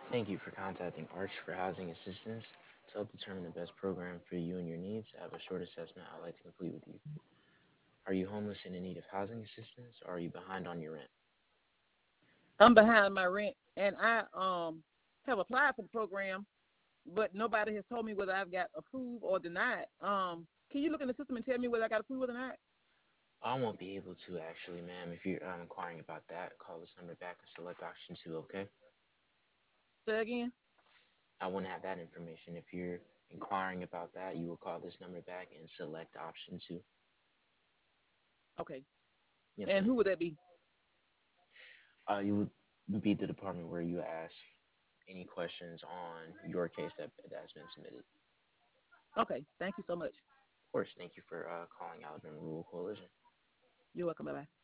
Thank you for contacting Arch for housing assistance. To help determine the best program for you and your needs, I have a short assessment I'd like to complete with you. Are you homeless and in need of housing assistance, or are you behind on your rent? I'm behind my rent, and I have applied for the program, but nobody has told me whether I've got approved or denied. Can you look in the system and tell me whether I got approved or denied? I won't be able to actually, ma'am. If you're inquiring about that, call this number back and select option two, okay? Say again. I wouldn't have that information. If you're inquiring about that, you will call this number back and select option two. Okay. Yes, And ma'am. who would that be? You would be the department where you ask any questions on your case that's been submitted. Okay. Thank you so much. Of course, thank you for calling Alabama Rural Coalition. You're welcome. Bye bye.